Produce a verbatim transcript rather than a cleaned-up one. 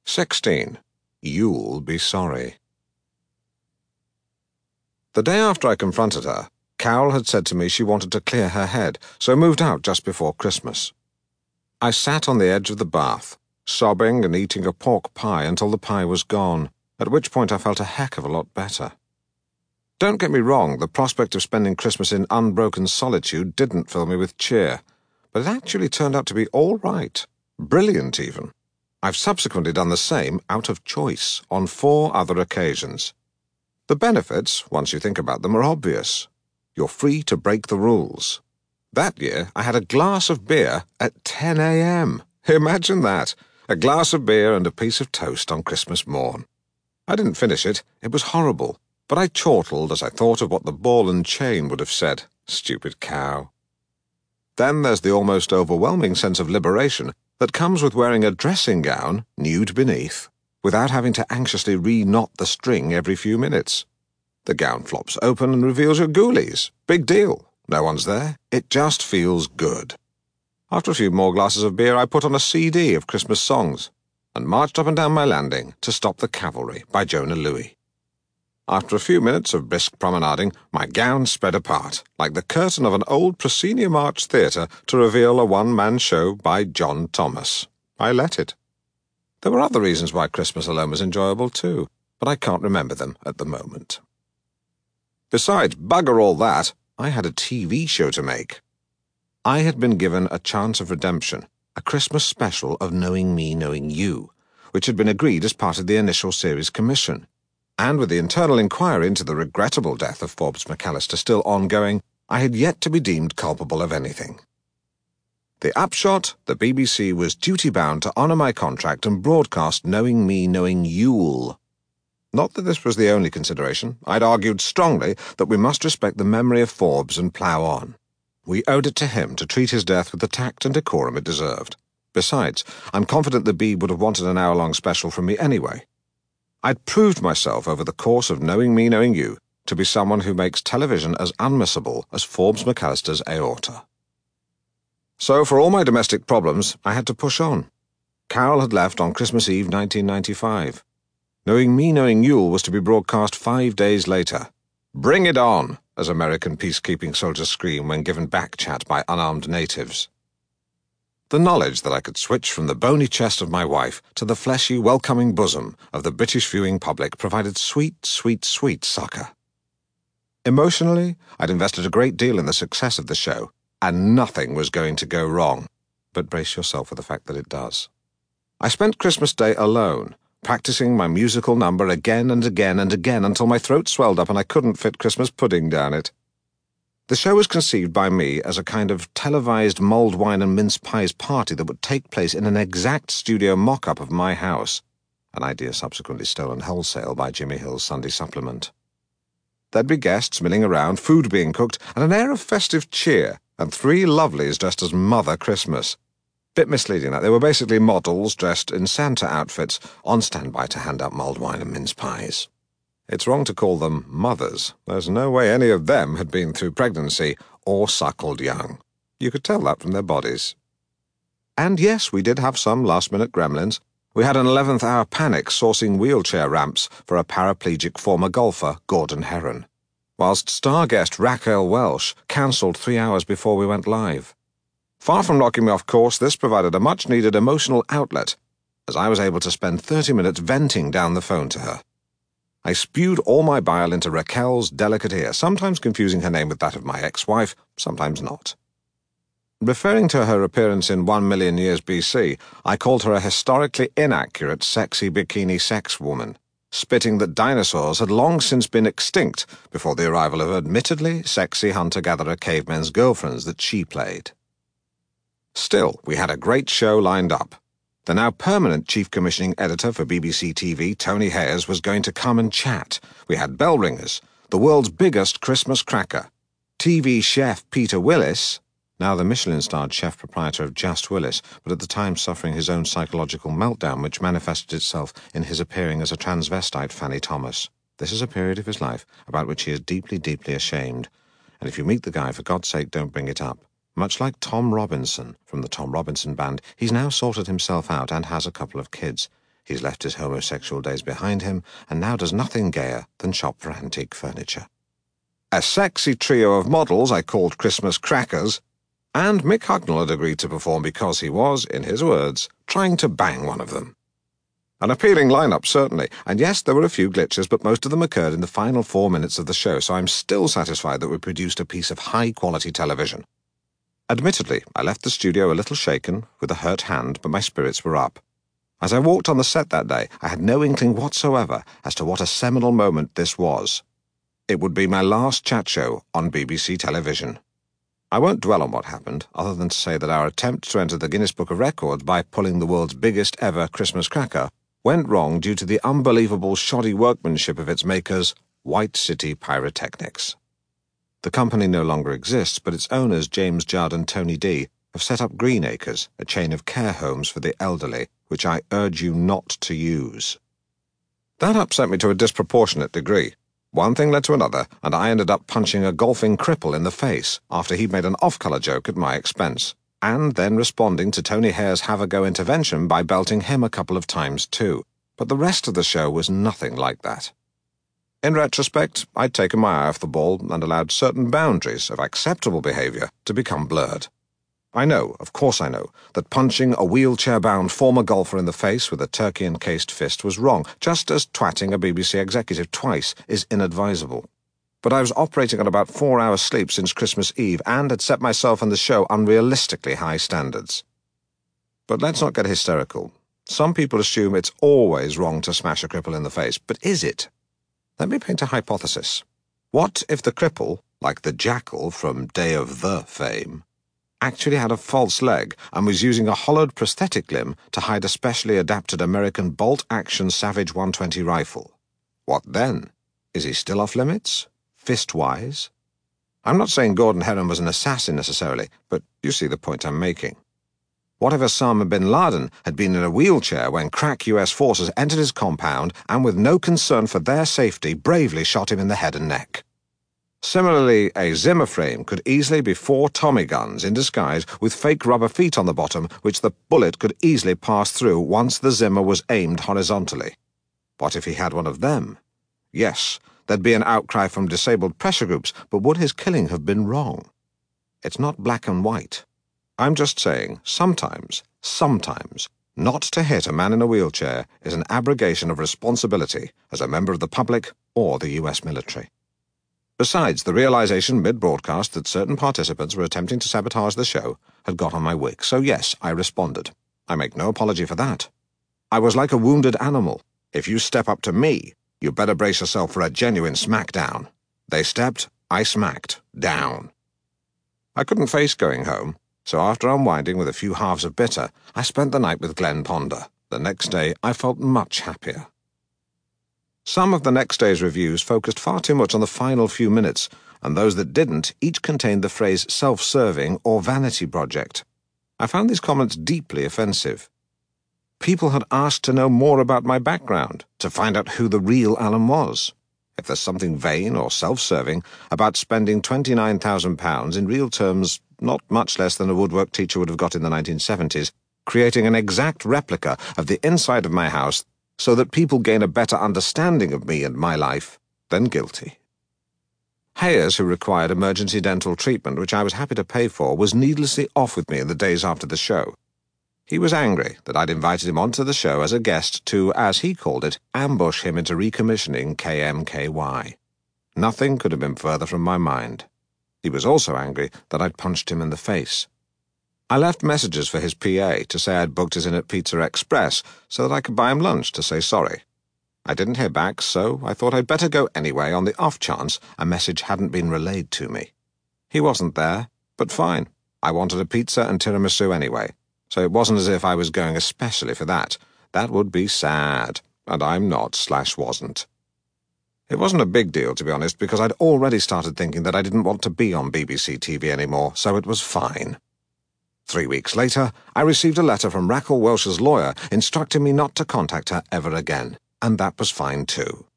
sixteen. You'll be sorry. The day after I confronted her, Carol had said to me she wanted to clear her head, so moved out just before Christmas. I sat on the edge of the bath, sobbing and eating a pork pie until the pie was gone, at which point I felt a heck of a lot better. Don't get me wrong, the prospect of spending Christmas in unbroken solitude didn't fill me with cheer, but it actually turned out to be all right, brilliant even. I've subsequently done the same, out of choice, on four other occasions. The benefits, once you think about them, are obvious. You're free to break the rules. That year, I had a glass of beer at ten a m Imagine that, a glass of beer and a piece of toast on Christmas morn. I didn't finish it, it was horrible, but I chortled as I thought of what the ball and chain would have said. Stupid cow. Then there's the almost overwhelming sense of liberation that comes with wearing a dressing gown, nude beneath, without having to anxiously re-knot the string every few minutes. The gown flops open and reveals your ghoulies. Big deal. No one's there. It just feels good. After a few more glasses of beer, I put on a C D of Christmas songs and marched up and down my landing to Stop the Cavalry by Jona Lewie. After a few minutes of brisk promenading, my gown spread apart, like the curtain of an old proscenium arch theatre to reveal a one-man show by John Thomas. I let it. There were other reasons why Christmas alone was enjoyable too, but I can't remember them at the moment. Besides, bugger all that, I had a T V show to make. I had been given a chance of redemption, a Christmas special of Knowing Me, Knowing You, which had been agreed as part of the initial series commission. And with the internal inquiry into the regrettable death of Forbes McAllister still ongoing, I had yet to be deemed culpable of anything. The upshot, the B B C was duty-bound to honour my contract and broadcast Knowing Me, Knowing You'll. Not that this was the only consideration. I'd argued strongly that we must respect the memory of Forbes and plough on. We owed it to him to treat his death with the tact and decorum it deserved. Besides, I'm confident the Beeb would have wanted an hour-long special from me anyway. I'd proved myself over the course of Knowing Me, Knowing You to be someone who makes television as unmissable as Forbes McAllister's aorta. So, for all my domestic problems, I had to push on. Carol had left on Christmas Eve nineteen ninety-five. Knowing Me, Knowing You'll was to be broadcast five days later. Bring it on, as American peacekeeping soldiers scream when given back chat by unarmed natives. The knowledge that I could switch from the bony chest of my wife to the fleshy, welcoming bosom of the British viewing public provided sweet, sweet, sweet succor. Emotionally, I'd invested a great deal in the success of the show, and nothing was going to go wrong. But brace yourself for the fact that it does. I spent Christmas Day alone, practicing my musical number again and again and again until my throat swelled up and I couldn't fit Christmas pudding down it. The show was conceived by me as a kind of televised mulled wine and mince pies party that would take place in an exact studio mock-up of my house, an idea subsequently stolen wholesale by Jimmy Hill's Sunday supplement. There'd be guests milling around, food being cooked, and an air of festive cheer, and three lovelies dressed as Mother Christmas. Bit misleading that they were basically models dressed in Santa outfits on standby to hand out mulled wine and mince pies. It's wrong to call them mothers. There's no way any of them had been through pregnancy or suckled young. You could tell that from their bodies. And yes, we did have some last-minute gremlins. We had an eleventh hour panic sourcing wheelchair ramps for a paraplegic former golfer, Gordon Heron, whilst star guest Raquel Welch cancelled three hours before we went live. Far from knocking me off course, this provided a much-needed emotional outlet, as I was able to spend thirty minutes venting down the phone to her. I spewed all my bile into Raquel's delicate ear, sometimes confusing her name with that of my ex-wife, sometimes not. Referring to her appearance in One Million Years B C, I called her a historically inaccurate sexy bikini sex woman, spitting that dinosaurs had long since been extinct before the arrival of admittedly sexy hunter-gatherer cavemen's girlfriends that she played. Still, we had a great show lined up. The now permanent chief commissioning editor for B B C T V, Tony Hayers, was going to come and chat. We had bell ringers, the world's biggest Christmas cracker, T V chef Peter Willis, now the Michelin-starred chef proprietor of Just Willis, but at the time suffering his own psychological meltdown, which manifested itself in his appearing as a transvestite Fanny Thomas. This is a period of his life about which he is deeply, deeply ashamed. And if you meet the guy, for God's sake, don't bring it up. Much like Tom Robinson from the Tom Robinson Band, he's now sorted himself out and has a couple of kids. He's left his homosexual days behind him and now does nothing gayer than shop for antique furniture. A sexy trio of models I called Christmas Crackers, and Mick Hucknall had agreed to perform because he was, in his words, trying to bang one of them. An appealing lineup, certainly, and yes, there were a few glitches, but most of them occurred in the final four minutes of the show, so I'm still satisfied that we produced a piece of high-quality television. Admittedly, I left the studio a little shaken, with a hurt hand, but my spirits were up. As I walked on the set that day, I had no inkling whatsoever as to what a seminal moment this was. It would be my last chat show on B B C television. I won't dwell on what happened, other than to say that our attempt to enter the Guinness Book of Records by pulling the world's biggest ever Christmas cracker went wrong due to the unbelievable shoddy workmanship of its makers, White City Pyrotechnics. The company no longer exists, but its owners, James Judd and Tony D, have set up Greenacres, a chain of care homes for the elderly, which I urge you not to use. That upset me to a disproportionate degree. One thing led to another, and I ended up punching a golfing cripple in the face after he'd made an off-colour joke at my expense, and then responding to Tony Hare's have-a-go intervention by belting him a couple of times too. But the rest of the show was nothing like that. In retrospect, I'd taken my eye off the ball and allowed certain boundaries of acceptable behaviour to become blurred. I know, of course I know, that punching a wheelchair-bound former golfer in the face with a turkey-encased fist was wrong, just as twatting a B B C executive twice is inadvisable. But I was operating on about four hours sleep since Christmas Eve and had set myself and the show unrealistically high standards. But let's not get hysterical. Some people assume it's always wrong to smash a cripple in the face, but is it? Let me paint a hypothesis. What if the cripple, like the jackal from Day of the fame, actually had a false leg and was using a hollowed prosthetic limb to hide a specially adapted American bolt-action Savage one twenty rifle? What then? Is he still off limits? Fist-wise? I'm not saying Gordon Heron was an assassin necessarily, but you see the point I'm making. What if Osama bin Laden had been in a wheelchair when crack U S forces entered his compound and, with no concern for their safety, bravely shot him in the head and neck? Similarly, a Zimmer frame could easily be four Tommy guns in disguise with fake rubber feet on the bottom, which the bullet could easily pass through once the Zimmer was aimed horizontally. What if he had one of them? Yes, there'd be an outcry from disabled pressure groups, but would his killing have been wrong? It's not black and white. I'm just saying, sometimes, sometimes, not to hit a man in a wheelchair is an abrogation of responsibility as a member of the public or the U S military. Besides, the realization mid-broadcast that certain participants were attempting to sabotage the show had got on my wick, so yes, I responded. I make no apology for that. I was like a wounded animal. If you step up to me, you better brace yourself for a genuine smackdown. They stepped, I smacked, down. I couldn't face going home, so after unwinding with a few halves of bitter, I spent the night with Glenn Ponder. The next day, I felt much happier. Some of the next day's reviews focused far too much on the final few minutes, and those that didn't each contained the phrase self-serving or vanity project. I found these comments deeply offensive. People had asked to know more about my background, to find out who the real Alan was. If there's something vain or self-serving about spending twenty-nine thousand pounds, in real terms not much less than a woodwork teacher would have got in the nineteen seventies, creating an exact replica of the inside of my house so that people gain a better understanding of me and my life, then guilty. Hayes, who required emergency dental treatment, which I was happy to pay for, was needlessly off with me in the days after the show. He was angry that I'd invited him onto the show as a guest to, as he called it, ambush him into recommissioning K M K Y. Nothing could have been further from my mind. He was also angry that I'd punched him in the face. I left messages for his P A to say I'd booked us in at Pizza Express so that I could buy him lunch to say sorry. I didn't hear back, so I thought I'd better go anyway on the off chance a message hadn't been relayed to me. He wasn't there, but fine. I wanted a pizza and tiramisu anyway, so it wasn't as if I was going especially for that. That would be sad, and I'm not slash wasn't. It wasn't a big deal, to be honest, because I'd already started thinking that I didn't want to be on B B C T V anymore, so it was fine. Three weeks later, I received a letter from Raquel Welch's lawyer instructing me not to contact her ever again, and that was fine too.